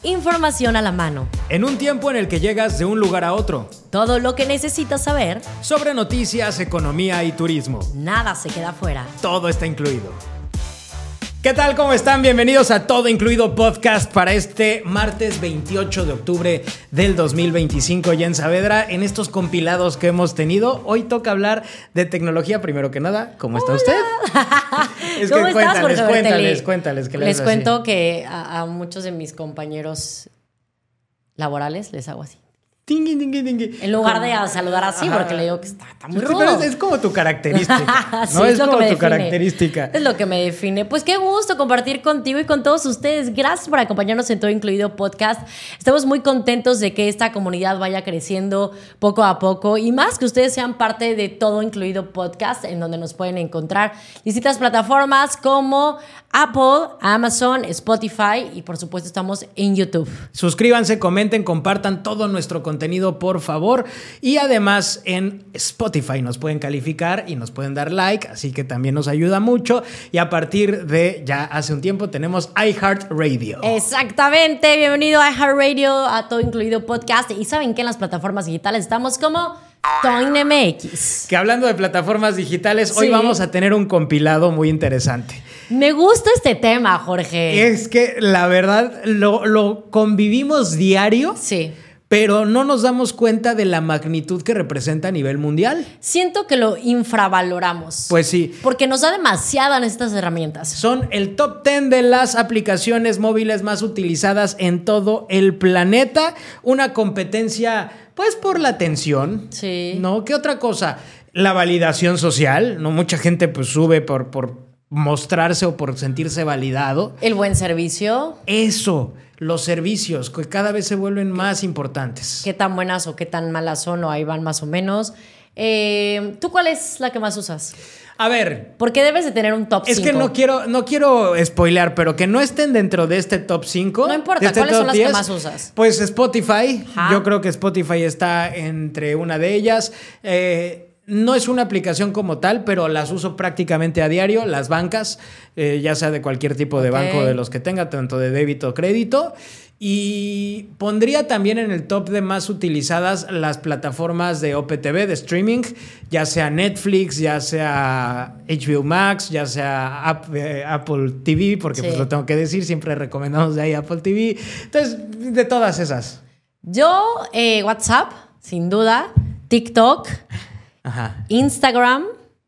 Información a la mano. En un tiempo en el que llegas de un lugar a otro. Todo lo que necesitas saber Sobre noticias, economía y turismo. Nada se queda fuera. Todo está incluido. ¿Qué tal? ¿Cómo están? Bienvenidos a Todo Incluido Podcast para este martes 28 de octubre del 2025. Jen Saavedra, en estos compilados que hemos tenido, hoy toca hablar de tecnología. Primero que nada, ¿cómo está usted? Es ¿Cómo que estás, Jorge Bertelli? Cuéntales. Les cuento que a muchos de mis compañeros laborales les hago así. Tingui, tingui, tingui. En lugar de saludar así, porque le digo que está muy rudo. Pero es como tu característica, sí, ¿no? Es lo como que me tu define. característica. Es lo que me define. Pues qué gusto compartir contigo y con todos ustedes. Gracias por acompañarnos en Todo Incluido Podcast. Estamos muy contentos de que esta comunidad vaya creciendo poco a poco y más que ustedes sean parte de Todo Incluido Podcast, en donde nos pueden encontrar distintas plataformas como Apple, Amazon, Spotify y por supuesto estamos en YouTube. Suscríbanse, comenten, compartan todo nuestro contenido, por favor. Y además en Spotify nos pueden calificar y nos pueden dar like, así que también nos ayuda mucho. Y a partir de ya hace un tiempo tenemos iHeartRadio. Exactamente, bienvenido a iHeartRadio, a Todo Incluido Podcast. Y saben que en las plataformas digitales estamos como ToinMX. Que hablando de plataformas digitales, Sí. hoy vamos a tener un compilado muy interesante. Me gusta este tema, Jorge. Es que la verdad lo convivimos diario. Sí. Pero no nos damos cuenta de la magnitud que representa a nivel mundial. Siento que lo infravaloramos. Pues sí. Porque nos da demasiadas estas herramientas. Son el top 10 de las aplicaciones móviles más utilizadas en todo el planeta. Una competencia, pues, por la atención. Sí. ¿No? ¿Qué otra cosa? La validación social. ¿No? Mucha gente, pues, sube por mostrarse o por sentirse validado. El buen servicio. Eso. Los servicios, que cada vez se vuelven más importantes. Qué tan buenas o qué tan malas son, o ahí van más o menos. ¿Tú cuál es la que más usas? A ver. Porque debes de tener un top 5. Es que no quiero spoilear, pero que no estén dentro de este top 5. No importa, ¿cuáles son las que más usas? Pues Spotify. Ajá. Yo creo que Spotify está entre una de ellas. No es una aplicación como tal, pero las uso prácticamente a diario. Las bancas, ya sea de cualquier tipo de banco de los que tenga, tanto de débito o crédito. Y pondría también en el top de más utilizadas las plataformas de OPTV, de streaming, ya sea Netflix, ya sea HBO Max, ya sea Apple TV, porque Sí. pues lo tengo que decir, siempre recomendamos de ahí Apple TV. Entonces, de todas esas. Yo, WhatsApp, sin duda. TikTok. Ajá. Instagram.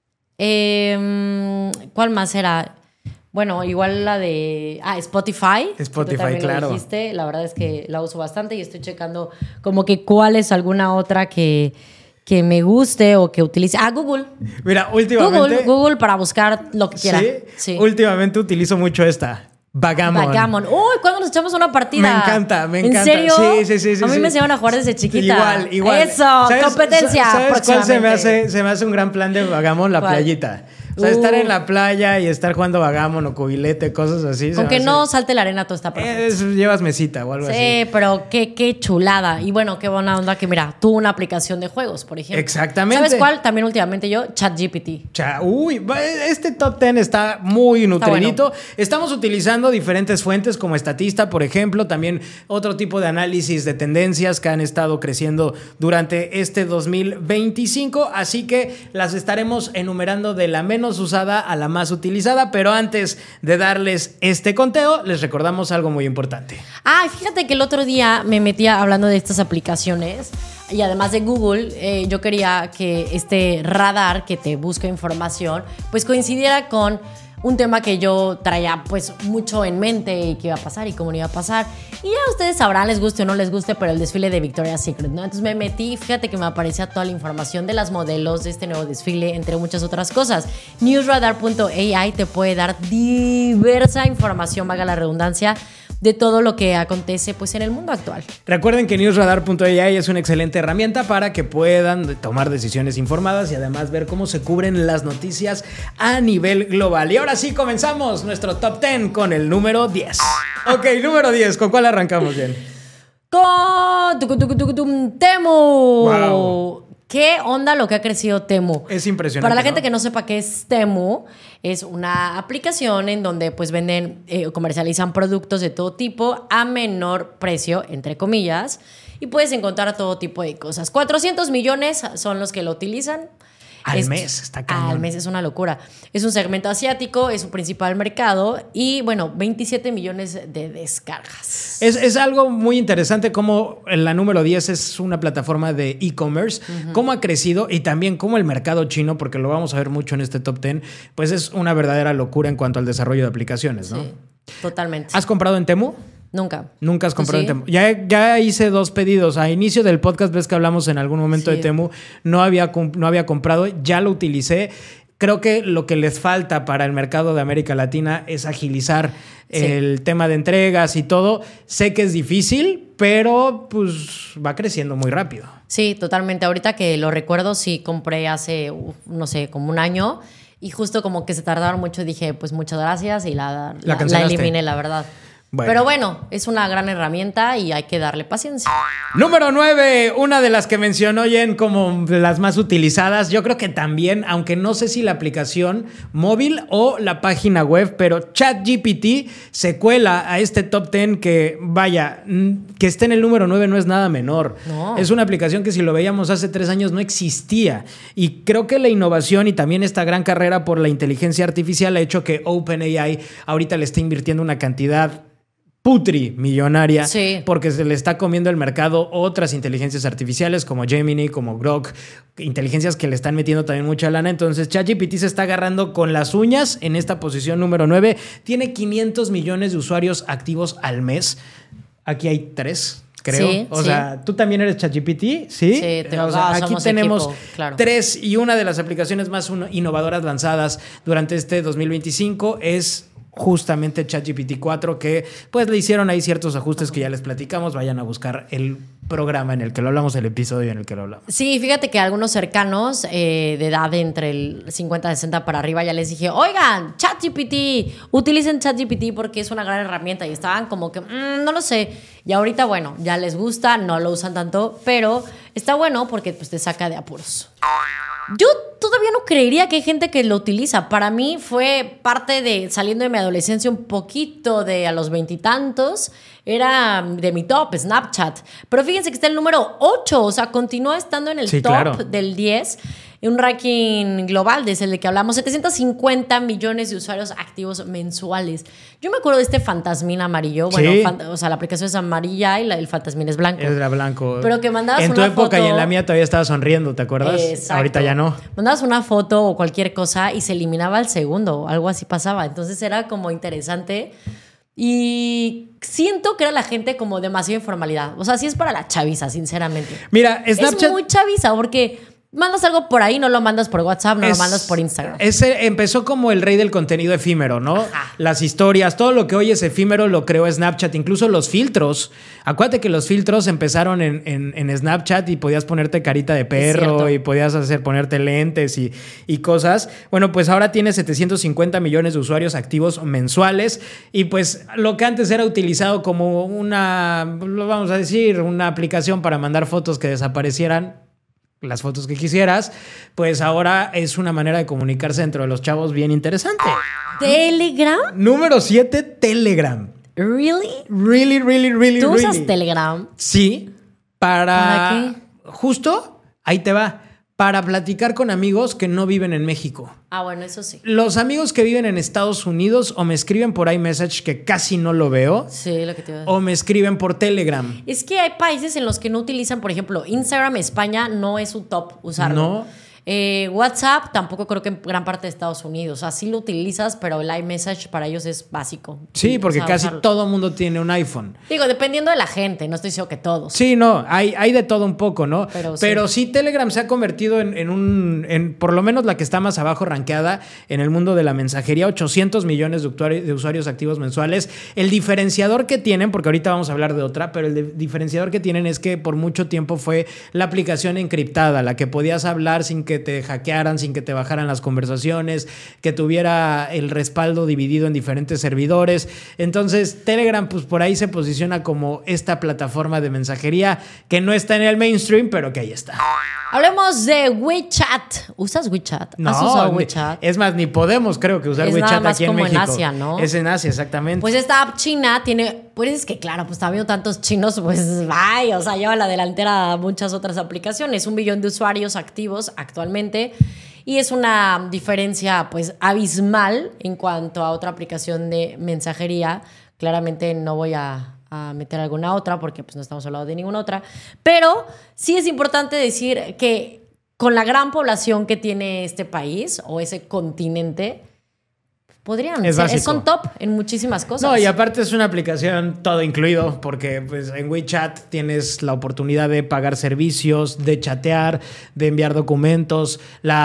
¿Cuál más era? Bueno, igual la de... Spotify. Spotify, Tú también claro. Lo dijiste. La verdad es que la uso bastante y estoy checando como que cuál es alguna otra que me guste o que utilice. Google. Mira, últimamente... Google para buscar lo que quiera. Sí. Últimamente utilizo mucho esta. Backgammon. Uy, ¿cuándo nos echamos una partida? Me encanta. ¿En serio? Sí. A mí me enseñaron a jugar desde chiquita. Igual. Eso, competencia. ¿Sabes cuál se me próximamente? hace un gran plan de Backgammon? La ¿Cuál? playita. O sea, estar en la playa y estar jugando Backgammon o cubilete, cosas así. Aunque no salte la arena, todo está perfecto. Llevas mesita o algo así. Sí, pero qué chulada. Y bueno, qué buena onda que, mira, tú una aplicación de juegos, por ejemplo. Exactamente. ¿Sabes cuál? También últimamente yo, ChatGPT. Este top 10 está muy nutridito. Bueno. Estamos utilizando diferentes fuentes como Statista, por ejemplo, también otro tipo de análisis de tendencias que han estado creciendo durante este 2025, así que las estaremos enumerando de la menos usada a la más utilizada, pero antes de darles este conteo, les recordamos algo muy importante. Fíjate que el otro día me metía hablando de estas aplicaciones y además de Google, yo quería que este radar que te busca información, pues coincidiera con un tema que yo traía pues mucho en mente y qué iba a pasar y cómo no iba a pasar. Y ya ustedes sabrán, les guste o no les guste, pero el desfile de Victoria's Secret, ¿no? Entonces me metí, fíjate que me aparecía toda la información de las modelos de este nuevo desfile, entre muchas otras cosas. Newsradar.ai te puede dar diversa información, valga la redundancia, de todo lo que acontece pues en el mundo actual. Recuerden que newsradar.ai es una excelente herramienta para que puedan tomar decisiones informadas y además ver cómo se cubren las noticias a nivel global. Y ahora sí, comenzamos nuestro top 10 con el número 10. Ok, número 10, ¿con cuál arrancamos, bien? Con Temu. Wow. ¿Qué onda lo que ha crecido Temu? Es impresionante. Para la gente que no sepa qué es Temu, es una aplicación en donde pues venden, comercializan productos de todo tipo a menor precio, entre comillas, y puedes encontrar todo tipo de cosas. 400 millones son los que lo utilizan. Al mes, está cañón. Al mes es una locura. Es un segmento asiático, es su principal mercado y, bueno, 27 millones de descargas. Es algo muy interesante cómo la número 10 es una plataforma de e-commerce, cómo ha crecido y también cómo el mercado chino, porque lo vamos a ver mucho en este top 10, pues es una verdadera locura en cuanto al desarrollo de aplicaciones, ¿no? Sí, totalmente. ¿Has comprado en Temu? Nunca has comprado sí. en Temu. Ya hice 2 pedidos. A inicio del podcast ves que hablamos en algún momento de Temu. No había comprado, ya lo utilicé. Creo que lo que les falta para el mercado de América Latina es agilizar el tema de entregas y todo. Sé que es difícil, pero pues va creciendo muy rápido. Sí, totalmente. Ahorita que lo recuerdo, sí compré hace, no sé, como un año. Y justo como que se tardaron mucho, dije, pues muchas gracias y la eliminé, la verdad. Bueno. Pero bueno, es una gran herramienta y hay que darle paciencia. Número 9, una de las que mencionó Jen como las más utilizadas. Yo creo que también, aunque no sé si la aplicación móvil o la página web, pero ChatGPT se cuela a este top 10 que, vaya, que esté en el número 9 no es nada menor. No. Es una aplicación que si lo veíamos hace 3 años no existía. Y creo que la innovación y también esta gran carrera por la inteligencia artificial ha hecho que OpenAI ahorita le esté invirtiendo una cantidad millonaria, porque se le está comiendo el mercado otras inteligencias artificiales como Gemini, como Grok, inteligencias que le están metiendo también mucha lana. Entonces ChatGPT se está agarrando con las uñas en esta posición número 9. Tiene 500 millones de usuarios activos al mes. Aquí hay 3. Creo. Sí, o sea, ¿tú también eres ChatGPT? Sí. Sí, o sea, aquí tenemos equipo, claro. 3 y una de las aplicaciones más innovadoras lanzadas durante este 2025 es justamente ChatGPT 4, que pues le hicieron ahí ciertos ajustes que ya les platicamos. Vayan a buscar el programa en el que lo hablamos, el episodio en el que lo hablamos. Sí, fíjate que algunos cercanos de edad entre el 50 y 60 para arriba ya les dije, oigan, ChatGPT, utilicen ChatGPT porque es una gran herramienta, y estaban como que, no lo sé. Y ahorita, bueno, ya les gusta, no lo usan tanto, pero está bueno porque pues te saca de apuros. Yo todavía no creería que hay gente que lo utiliza. Para mí fue parte de, saliendo de mi adolescencia un poquito de a los 20 y tantos, era de mi top, Snapchat. Pero fíjense que está el número 8, o sea, continúa estando en el top del 10. Un ranking global, desde el de que hablamos, 750 millones de usuarios activos mensuales. Yo me acuerdo de este fantasmín amarillo. Bueno, o sea, la aplicación es amarilla y el fantasmín es blanco. Era blanco. Pero que mandabas en una foto. En tu época y en la mía todavía estaba sonriendo, ¿te acuerdas? Exacto. Ahorita ya no. Mandabas una foto o cualquier cosa y se eliminaba al segundo, algo así pasaba. Entonces era como interesante. Y siento que era la gente como demasiado informalidad. O sea, sí es para la chaviza, sinceramente. Mira, Snapchat es muy chaviza porque mandas algo por ahí, no lo mandas por WhatsApp, no lo mandas por Instagram. Empezó como el rey del contenido efímero, ¿no? Ajá. Las historias, todo lo que hoy es efímero lo creó Snapchat, incluso los filtros. Acuérdate que los filtros empezaron en Snapchat y podías ponerte carita de perro y podías ponerte lentes y cosas. Bueno, pues ahora tiene 750 millones de usuarios activos mensuales y pues lo que antes era utilizado como vamos a decir, una aplicación para mandar fotos que desaparecieran, las fotos que quisieras, pues ahora es una manera de comunicarse dentro de los chavos bien interesante. ¿Telegram? Número 7, Telegram. ¿Really? Really. ¿Tú usas Telegram? Sí. ¿Para qué? Justo, ahí te va. Para platicar con amigos que no viven en México. Ah, bueno, eso sí. Los amigos que viven en Estados Unidos o me escriben por iMessage, que casi no lo veo. Sí, lo que te iba a decir. O me escriben por Telegram. Es que hay países en los que no utilizan, por ejemplo, Instagram, España no es un top usarlo. No. WhatsApp tampoco, creo que en gran parte de Estados Unidos. O sea, sí lo utilizas, pero el iMessage para ellos es básico. Sí, porque casi todo mundo tiene un iPhone. Digo, dependiendo de la gente, no estoy diciendo que todos. Sí, no, hay de todo un poco, ¿no? Pero sí, Telegram se ha convertido en por lo menos la que está más abajo rankeada en el mundo de la mensajería, 800 millones de usuarios activos mensuales. El diferenciador que tienen, porque ahorita vamos a hablar de otra, pero el diferenciador que tienen es que por mucho tiempo fue la aplicación encriptada, la que podías hablar sin que que te hackearan, sin que te bajaran las conversaciones, que tuviera el respaldo dividido en diferentes servidores. Entonces, Telegram, pues por ahí se posiciona como esta plataforma de mensajería que no está en el mainstream, pero que ahí está. Hablemos de WeChat. ¿Usas WeChat? No, ¿Has usado WeChat? Es más, ni podemos, creo que usar es WeChat nada más aquí en como México. En Asia, ¿no? Es en Asia, exactamente. Pues esta app china tiene, pues es que claro, pues está habiendo tantos chinos, pues vaya, o sea, lleva la delantera a muchas otras aplicaciones. 1 billón de usuarios activos actualmente y es una diferencia pues abismal en cuanto a otra aplicación de mensajería. Claramente no voy a meter alguna otra porque pues no estamos hablando de ninguna otra, pero sí es importante decir que con la gran población que tiene este país o ese continente, podrían ser, son top en muchísimas cosas. No, y aparte es una aplicación todo incluido, porque pues, en WeChat tienes la oportunidad de pagar servicios, de chatear, de enviar documentos.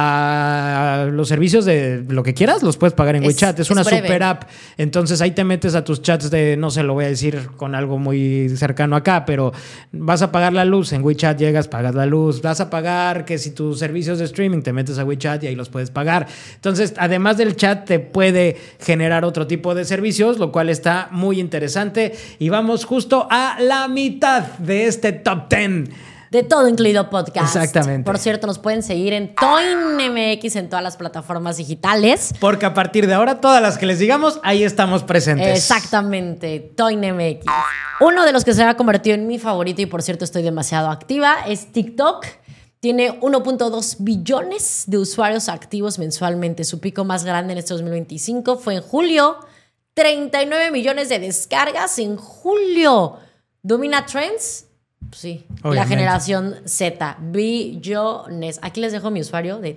Los servicios de lo que quieras los puedes pagar en WeChat. Es una breve. super app. Entonces ahí te metes a tus chats de, no sé, lo voy a decir con algo muy cercano acá, pero vas a pagar la luz. En WeChat llegas, pagas la luz. Vas a pagar que si tus servicios de streaming te metes a WeChat y ahí los puedes pagar. Entonces, además del chat, te puede generar otro tipo de servicios, lo cual está muy interesante. Y vamos justo a la mitad de este top 10. De Todo Incluido Podcast. Exactamente. Por cierto, nos pueden seguir en ToinMX en todas las plataformas digitales. Porque a partir de ahora, todas las que les digamos, ahí estamos presentes. Exactamente, ToinMX. Uno de los que se ha convertido en mi favorito, y por cierto estoy demasiado activa, es TikTok. Tiene 1.2 billones de usuarios activos mensualmente. Su pico más grande en este 2025 fue en julio. 39 millones de descargas en julio. ¿Domina trends? Sí. Obviamente. La generación Z. Billones. Aquí les dejo mi usuario de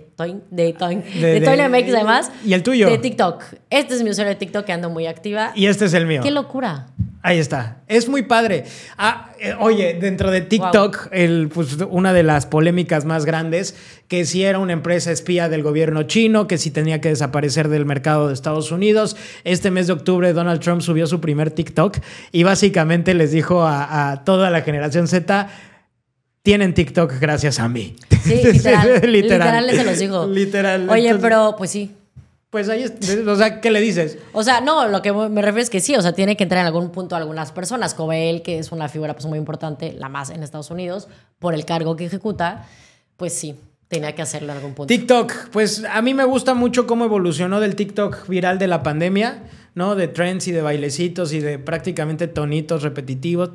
ToinMX además. ¿Y el tuyo? De TikTok. Este es mi usuario de TikTok que ando muy activa. Y este es el mío. ¡Qué locura! Ahí está. Es muy padre. Oye, dentro de TikTok, wow. Pues, una de las polémicas más grandes, que si era una empresa espía del gobierno chino, que si tenía que desaparecer del mercado de Estados Unidos. Este mes de octubre, Donald Trump subió su primer TikTok y básicamente les dijo a toda la generación Z: tienen TikTok gracias a mí. Sí, literal se los digo. Literal. Oye, entonces, pero pues sí. Pues ahí, o sea, ¿qué le dices? O sea, no, lo que me refiero es que sí, o sea, tiene que entrar en algún punto algunas personas, como él, que es una figura pues muy importante, la más en Estados Unidos, por el cargo que ejecuta, pues sí, tenía que hacerlo en algún punto. TikTok, pues a mí me gusta mucho cómo evolucionó del TikTok viral de la pandemia, ¿no? De trends y de bailecitos y de prácticamente tonitos repetitivos.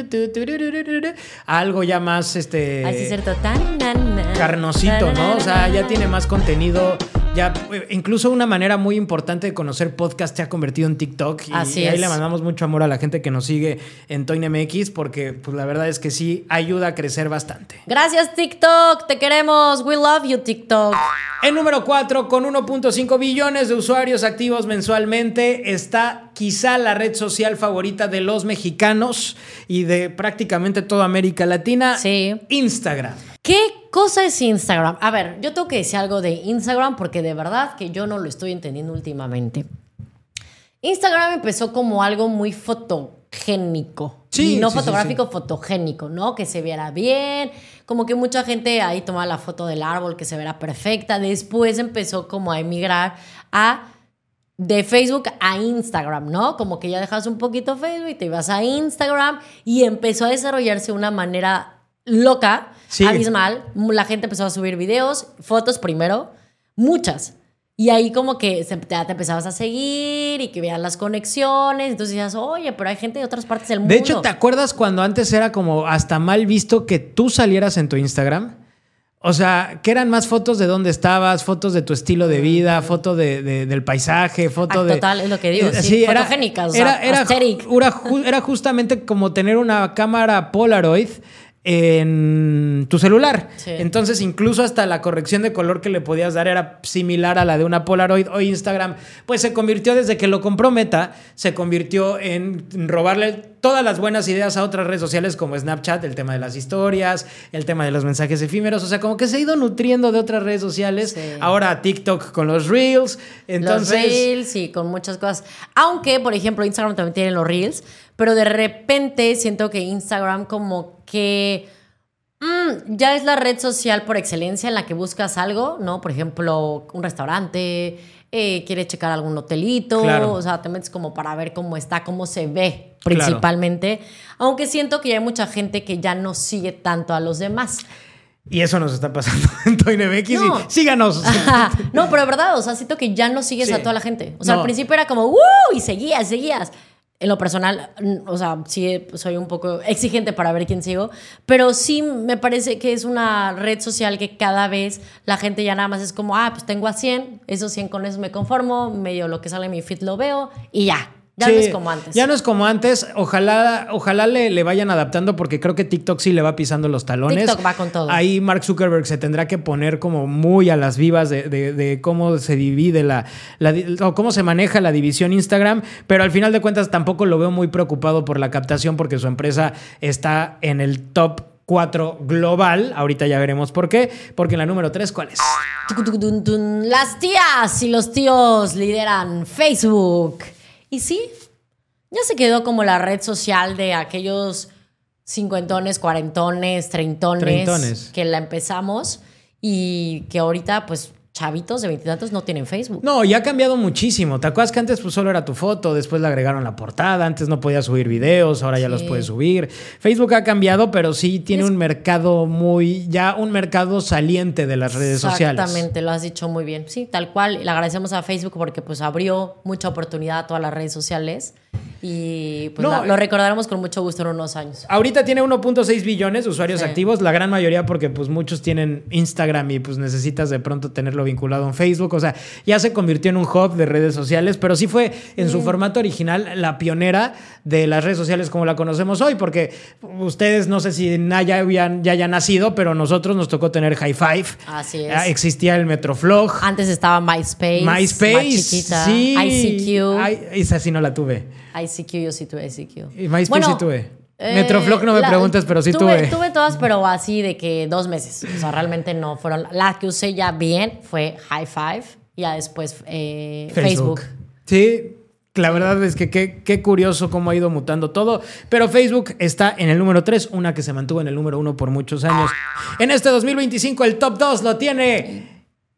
Algo ya más, Así es cierto. carnosito, ¿no? O sea, ya tiene más contenido. Ya, incluso una manera muy importante de conocer podcast se ha convertido en TikTok. Y ahí le mandamos mucho amor a la gente que nos sigue en ToinMX, porque pues la verdad es que sí ayuda a crecer bastante. Gracias, TikTok. Te queremos. We love you, TikTok. En número 4, con 1.5 billones de usuarios activos mensualmente, está quizá la red social favorita de los mexicanos y de prácticamente toda América Latina. Sí. Instagram. ¿Qué cosa es Instagram? A ver, yo tengo que decir algo de Instagram porque de verdad que yo no lo estoy entendiendo últimamente. Instagram empezó como algo muy fotogénico. Sí, y no sí, fotográfico, fotogénico, ¿no? Que se viera bien. Como que mucha gente ahí tomaba la foto del árbol que se viera perfecta. Después empezó como a emigrar de Facebook a Instagram, ¿no? Como que ya dejas un poquito Facebook y te ibas a Instagram y empezó a desarrollarse de una manera loca, abismal. La gente empezó a subir videos, fotos primero, muchas. Y ahí como que ya te empezabas a seguir y que vean las conexiones. Entonces decías, oye, pero hay gente de otras partes del mundo. De hecho, ¿te acuerdas cuando antes era como hasta mal visto que tú salieras en tu Instagram? O sea, que eran más fotos de dónde estabas, fotos de tu estilo de vida, foto del paisaje, foto de... Total, es lo que digo, sí, fotogénicas, era justamente como tener una cámara Polaroid en tu celular. Sí. Entonces, incluso hasta la corrección de color que le podías dar era similar a la de una Polaroid. Hoy Instagram, pues se convirtió, desde que lo compró Meta, se convirtió en robarle todas las buenas ideas a otras redes sociales como Snapchat, el tema de las historias, el tema de los mensajes efímeros. O sea, como que se ha ido nutriendo de otras redes sociales. Sí. Ahora TikTok con los Reels. Entonces, los Reels, sí, con muchas cosas. Aunque, por ejemplo, Instagram también tiene los Reels, pero de repente siento que Instagram como que Ya es la red social por excelencia en la que buscas algo, ¿no? Por ejemplo, un restaurante, quieres checar algún hotelito, claro. O sea, te metes como para ver cómo está, cómo se ve principalmente. Claro. Aunque siento que ya hay mucha gente que ya no sigue tanto a los demás. Y eso nos está pasando en ToyNMX y síganos. No, pero de verdad, o sea, siento que ya no sigues a toda la gente. O sea, al principio era como, y seguías. En lo personal, o sea, sí soy un poco exigente para ver quién sigo, pero sí me parece que es una red social que cada vez la gente ya nada más es como, pues tengo a 100, esos 100 con eso me conformo, medio lo que sale en mi feed lo veo y ya. Ya no es como antes. Ya no es como antes. Ojalá le vayan adaptando porque creo que TikTok sí le va pisando los talones. TikTok va con todo. Ahí Mark Zuckerberg se tendrá que poner como muy a las vivas de cómo se divide o cómo se maneja la división Instagram, pero al final de cuentas tampoco lo veo muy preocupado por la captación porque su empresa está en el top 4 global. Ahorita ya veremos por qué. Porque en la número 3, ¿cuál es? Las tías y los tíos lideran Facebook. Y sí, ya se quedó como la red social de aquellos cincuentones, cuarentones, treintones que la empezamos y que ahorita, pues, chavitos de 20 y tantos no tienen Facebook. No, y ha cambiado muchísimo. ¿Te acuerdas que antes pues solo era tu foto, después le agregaron la portada, antes no podías subir videos, ahora ya los puedes subir? Facebook ha cambiado, pero sí tiene un mercado un mercado saliente de las redes sociales. Exactamente, lo has dicho muy bien. Sí, tal cual. Le agradecemos a Facebook porque pues abrió mucha oportunidad a todas las redes sociales. Y pues lo recordaremos con mucho gusto en unos años. Ahorita tiene 1.6 billones de usuarios activos, la gran mayoría porque pues muchos tienen Instagram y pues necesitas de pronto tenerlo vinculado en Facebook. O sea, ya se convirtió en un hub de redes sociales, pero sí fue en su formato original la pionera de las redes sociales como la conocemos hoy, porque ustedes no sé si ya hayan nacido, pero nosotros nos tocó tener High Five. Así es. Existía el Metroflog. Antes estaba MySpace. Más chiquita. Sí. ICQ. Esa sí no la tuve. ICQ, yo sí tuve ICQ. Y MySpace sí tuve. Metroflog no me preguntes, pero sí tuve. Tuve todas, pero así de que 2 meses. O sea, realmente no fueron. La que usé ya bien fue High Five. Y ya después Facebook. Sí. La verdad es que qué curioso cómo ha ido mutando todo. Pero Facebook está en el número 3, una que se mantuvo en el número 1 por muchos años. En este 2025 el top 2 lo tiene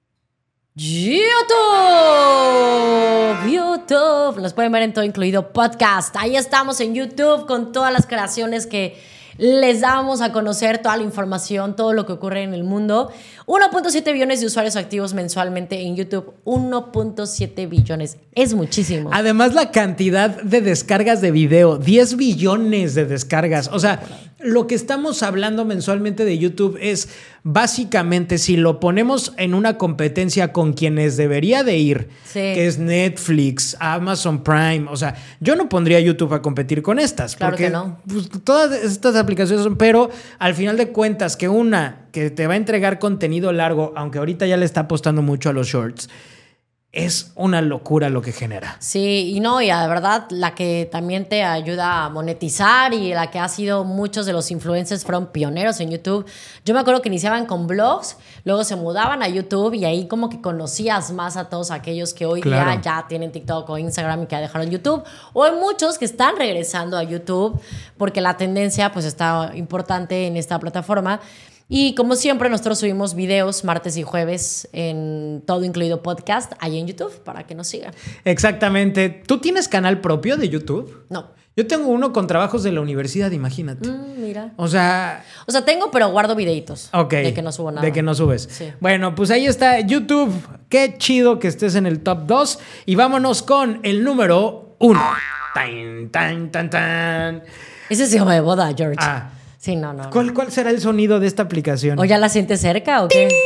YouTube. Nos pueden ver en todo incluido podcast. Ahí estamos en YouTube con todas las creaciones que les damos a conocer, toda la información, todo lo que ocurre en el mundo. 1.7 billones de usuarios activos mensualmente en YouTube. 1.7 billones. Es muchísimo. Además, la cantidad de descargas de video. 10 billones de descargas. O sea, lo que estamos hablando mensualmente de YouTube es básicamente, si lo ponemos en una competencia con quienes debería de ir, que es Netflix, Amazon Prime. O sea, yo no pondría YouTube a competir con estas. Claro porque que no. Pues, todas estas aplicaciones son, pero al final de cuentas que una que te va a entregar contenido largo, aunque ahorita ya le está apostando mucho a los shorts, es una locura lo que genera. Sí, y de verdad, la que también te ayuda a monetizar y la que ha sido muchos de los influencers fueron pioneros en YouTube. Yo me acuerdo que iniciaban con blogs, luego se mudaban a YouTube y ahí como que conocías más a todos aquellos que hoy día ya tienen TikTok o Instagram y que ya dejaron YouTube. O hay muchos que están regresando a YouTube porque la tendencia pues está importante en esta plataforma. Y como siempre, nosotros subimos videos martes y jueves en todo incluido podcast ahí en YouTube para que nos sigan. Exactamente. ¿Tú tienes canal propio de YouTube? No. Yo tengo uno con trabajos de la universidad, imagínate. Mira. O sea, tengo, pero guardo videitos. Ok. De que no subo nada. De que no subes. Sí. Bueno, pues ahí está YouTube. Qué chido que estés en el top 2. Y vámonos con el número 1. Tan, tan, tan, tan. Ese se llama de boda, George. Sí, no. ¿Cuál será el sonido de esta aplicación? ¿O ya la sientes cerca o qué?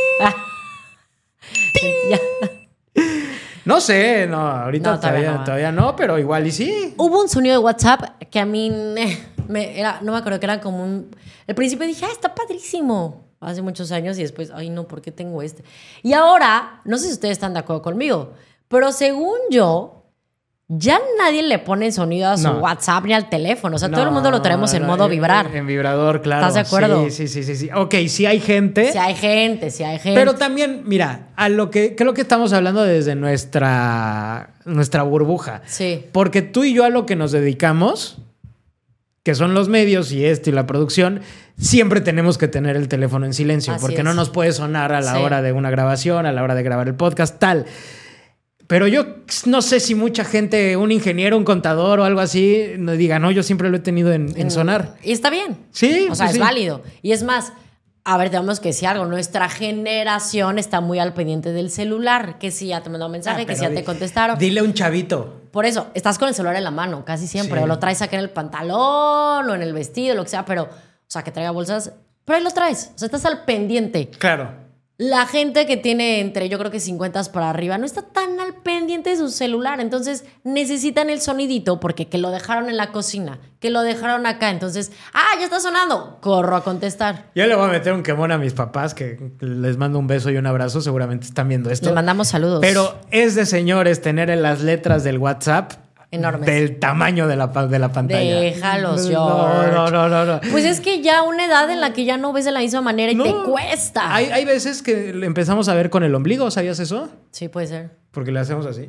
No sé, ahorita todavía no, pero igual y sí. Hubo un sonido de WhatsApp que a mí no me acuerdo, que era como al principio dije, está padrísimo. Hace muchos años y después, no, ¿por qué tengo este? Y ahora, no sé si ustedes están de acuerdo conmigo, pero según yo, ya nadie le pone sonido a su WhatsApp ni al teléfono. O sea, todo el mundo lo traemos en modo vibrar. En vibrador, claro. ¿Estás de acuerdo? Sí. Ok, sí hay gente. Sí hay gente. Pero también, mira, creo que estamos hablando desde nuestra burbuja. Sí. Porque tú y yo a lo que nos dedicamos que son los medios y la producción, siempre tenemos que tener el teléfono en silencio, porque no nos puede sonar a la hora de una grabación, a la hora de grabar el podcast, tal. Pero yo no sé si mucha gente, un ingeniero, un contador o algo así, diga, no, yo siempre lo he tenido en sonar. Y está bien. Sí. O sea, es válido. Y es más, a ver, tenemos que decir algo. Nuestra generación está muy al pendiente del celular. Que si ya te mandó un mensaje, que si ya te contestaron. Dile a un chavito. Por eso, estás con el celular en la mano casi siempre. O lo traes acá en el pantalón o en el vestido, lo que sea. Pero, o sea, que traiga bolsas. Pero ahí lo traes. O sea, estás al pendiente. Claro. La gente que tiene entre, yo creo que 50 para arriba, no está tan al pendiente de su celular. Entonces necesitan el sonidito porque que lo dejaron en la cocina, que lo dejaron acá. Entonces, ya está sonando. Corro a contestar. Yo le voy a meter un quemón a mis papás, que les mando un beso y un abrazo. Seguramente están viendo esto. Les mandamos saludos. Pero es de señores tener en las letras del WhatsApp enormes, del tamaño de la pantalla. Déjalos, George. No. Pues es que ya una edad en la que ya no ves de la misma manera y te cuesta. Hay veces que le empezamos a ver con el ombligo, ¿sabías eso? Sí, puede ser. Porque le hacemos así.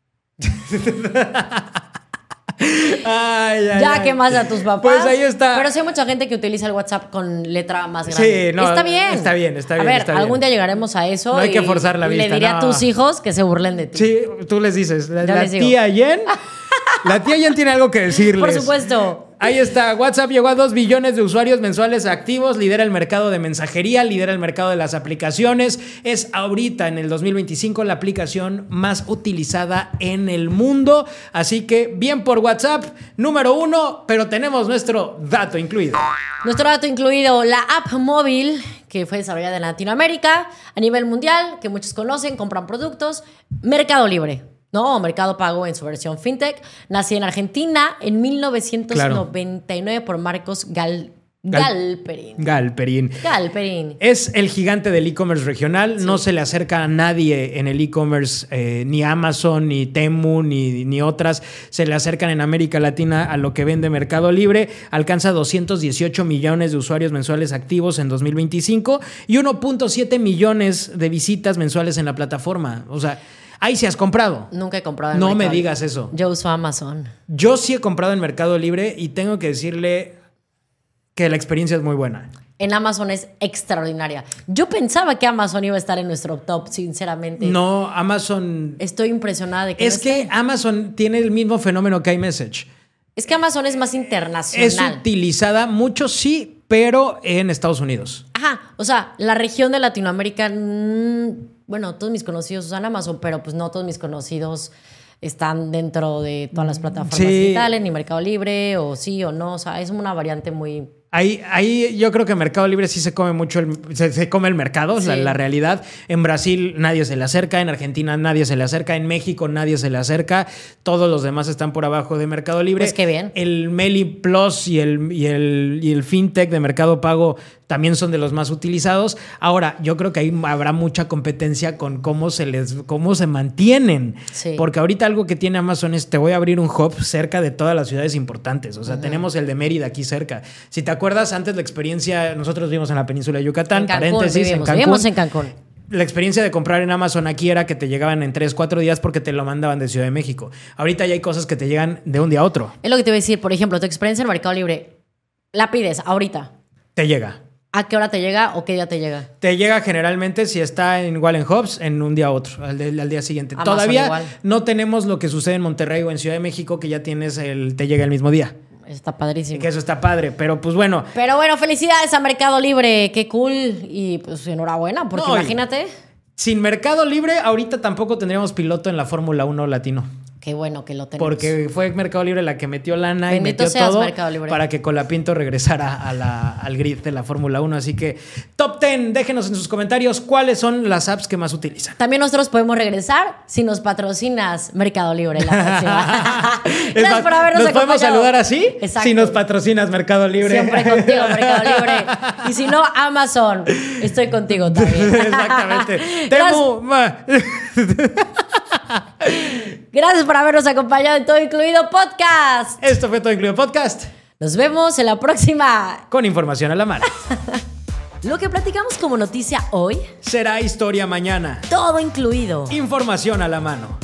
Ya quemas a tus papás. Pues ahí está. Pero sí hay mucha gente que utiliza el WhatsApp con letra más grande. Sí, no, está bien. A ver, algún día llegaremos a eso. No hay que forzar la vista. Le diré a tus hijos que se burlen de ti. Sí, tú les dices. La tía Jen. La tía Jen tiene algo que decirles. Por supuesto. Ahí está. WhatsApp llegó a 2 billones de usuarios mensuales activos. Lidera el mercado de mensajería. Lidera el mercado de las aplicaciones. Es ahorita, en el 2025, la aplicación más utilizada en el mundo. Así que, bien por WhatsApp. Número 1, pero tenemos nuestro dato incluido. Nuestro dato incluido, la app móvil que fue desarrollada en Latinoamérica, a nivel mundial, que muchos conocen, compran productos. Mercado Libre. No, Mercado Pago en su versión fintech. Nació en Argentina en 1999 por Marcos Galperín. Es el gigante del e-commerce regional. Sí. No se le acerca a nadie en el e-commerce, ni Amazon, ni Temu, ni otras. Se le acercan en América Latina a lo que vende Mercado Libre. Alcanza 218 millones de usuarios mensuales activos en 2025 y 1.7 millones de visitas mensuales en la plataforma. O sea, ahí sí has comprado. Nunca he comprado en No Mercado me digas eso. Yo uso Amazon. Yo sí he comprado en Mercado Libre y tengo que decirle que la experiencia es muy buena. En Amazon es extraordinaria. Yo pensaba que Amazon iba a estar en nuestro top, sinceramente. No, Amazon... Estoy impresionada de que Es que Amazon tiene el mismo fenómeno que iMessage. Es que Amazon es más internacional. Es utilizada mucho, sí, pero en Estados Unidos. Ajá, o sea, la región de Latinoamérica... Bueno, todos mis conocidos usan Amazon, pero pues no todos mis conocidos están dentro de todas las plataformas digitales, ni Mercado Libre, o sí o no. O sea, es una variante muy... Ahí yo creo que Mercado Libre sí se come mucho, se come el mercado, sí. la realidad. En Brasil nadie se le acerca, en Argentina nadie se le acerca, en México nadie se le acerca. Todos los demás están por abajo de Mercado Libre. Pues qué bien. El Meli Plus y el FinTech de Mercado Pago también son de los más utilizados. Ahora, yo creo que ahí habrá mucha competencia con cómo se mantienen. Sí. Porque ahorita algo que tiene Amazon es, te voy a abrir un hub cerca de todas las ciudades importantes. O sea, tenemos el de Mérida aquí cerca. Si te acuerdas, antes la experiencia, nosotros vivimos en la península de Yucatán, vivimos en Cancún. La experiencia de comprar en Amazon aquí era que te llegaban en 3-4 días porque te lo mandaban de Ciudad de México. Ahorita ya hay cosas que te llegan de un día a otro. Es lo que te voy a decir. Por ejemplo, tu experiencia en Mercado Libre, la pides ahorita. Te llega. ¿A qué hora te llega o qué día te llega? Te llega generalmente, si está igual en Hubs, en un día a otro, al día siguiente. Amazon Todavía igual. No tenemos lo que sucede en Monterrey o en Ciudad de México, que ya tienes te llega el mismo día. Está padrísimo. Que eso está padre, pero pues bueno. Pero bueno, felicidades a Mercado Libre, qué cool. Y pues enhorabuena, porque imagínate. Sin Mercado Libre, ahorita tampoco tendríamos piloto en la Fórmula 1 latino. Qué bueno que lo tenemos. Porque fue Mercado Libre la que metió lana. Bendito y metió seas, todo Mercado Libre. Para que Colapinto regresara al grid de la Fórmula 1. Así que, Top 10, déjenos en sus comentarios cuáles son las apps que más utilizan. También nosotros podemos regresar si nos patrocinas Mercado Libre la próxima. Gracias por habernos ¿Nos acompañado. podemos saludar así? Exacto. Si nos patrocinas Mercado Libre. Siempre contigo, Mercado Libre. Y si no, Amazon. Estoy contigo también. Exactamente. Temu. Gracias por habernos acompañado en Todo Incluido Podcast. Esto fue Todo Incluido Podcast. Nos vemos en la próxima. Con información a la mano. Lo que platicamos como noticia hoy será historia mañana. Todo incluido. Información a la mano.